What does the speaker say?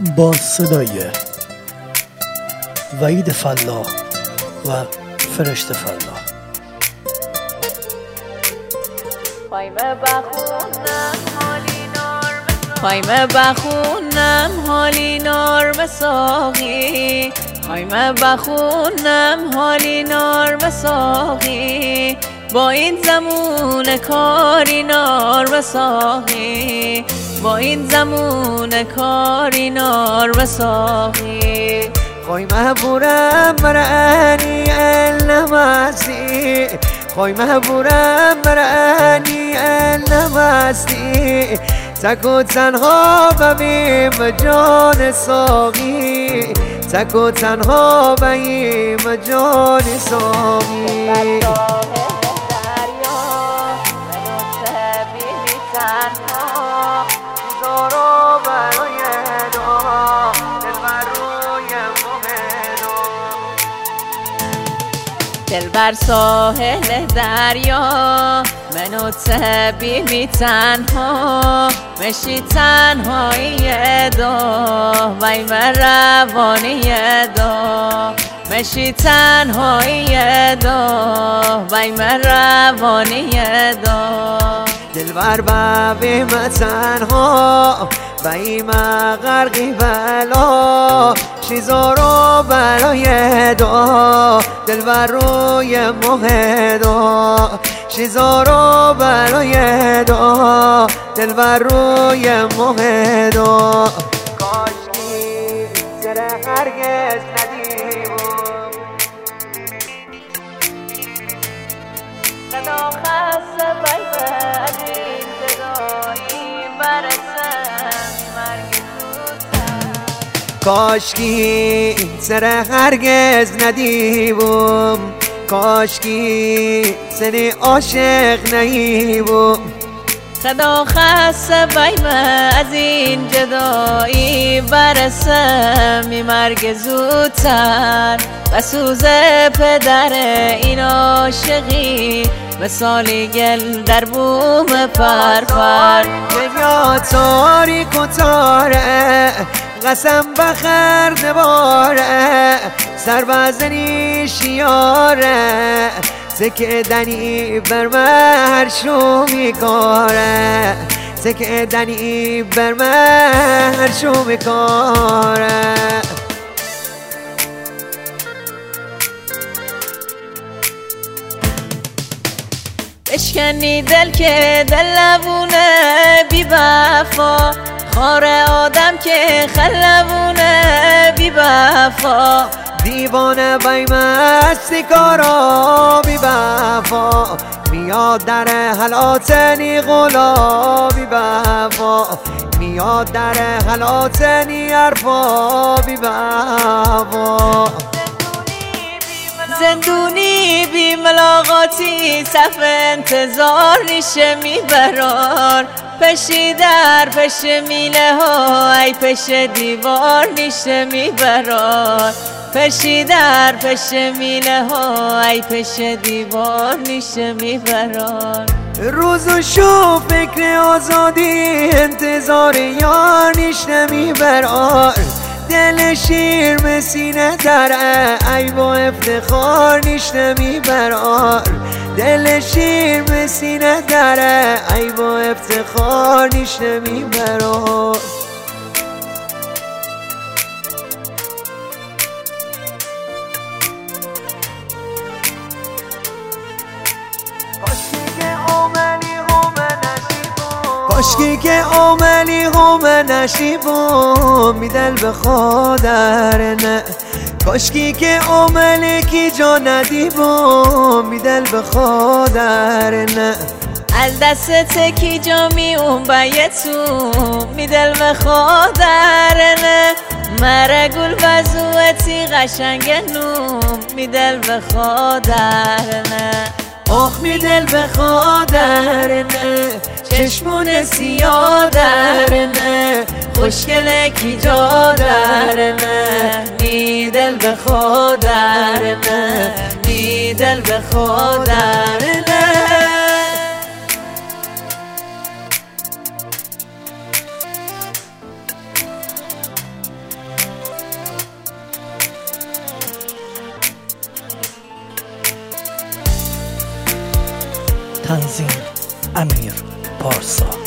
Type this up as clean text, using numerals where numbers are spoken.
با صدای وحید فلاح و فرشته فلاح. خوایم بخونم حالی نرم ساقی، خوایم بخونم حالی نرم ساقی، با این زمون کاری نرم ساقی، با این زمون کاری نرم ساقی. خوایم بورم مرانی النماستی، خوایم بورم مرانی النماستی، تک و تنها بیم جان ساقی، تک و تنها بیم جان ساقی. دل بر ساحل دریا من و تبیمی تنها، مشی تنهایی دو وی من روانی دو، مشی تنهایی دو وی من روانی دو. دل بر بیم تنها بیم غرقی بلا، شیزارو بلای دو دل بر روی ماه دو، شیزارو بلای دو دل بر روی ماه دو. کاشکی سر هرگز ندیمم صدا خسته بی بدین جدایی برسم مرگ زودتر. کاشکی سر هرگز ندیمم، کاشکی سر عاشق نیمم. صدا خسته بیم از این جدایی برسم مرگ زودتر، و سوز پدر این عاشقی مثالی گل در بوم پرپر. دنیا تاریک و تاره قسم بخر نباره، سر بزنی شیاره سکه دنی بر من شو میکاره، سکه دنی بر من شو میکاره. بشکنی دل که دل لبونه بی وفا، خار آدم که خلبونه بی وفا، دیوانه بی مستی کارا بی وفا، میاد در حلاتنی غلا بی وفا، میاد در حلاتنی عرفا بی وفا. زندونی بی ملاقاتی صف انتظار نیشه میبرار، پشی در پش میله ها ای پش دیوار نیشه میبرار، پشی در پش میله ها ای پش دیوار نیشه میبرار. روز و شو فکر آزادی انتظار یار نیشه میبرار، دل شیر به سینه دره ای با افتخار نیشه میبرار، دل شیر به سینه دره ای با افتخار نیشه میبرار. کاشکی که عملی هم نشیبم میدل به خودرنه، کاشکی که عملی کی جا ندیبم میدل به خودرنه. از دست کی جا میون بیتو میدل به خودرنه، مره گل وزوتی قشنگ نوم میدل به خودرنه. آخ میدل به خودرنه، چشمون سیاه درنه، خوشگله کی جا درنه، میدل به خودرنه، میدل به خودرنه. تنظیم امیر پارسا.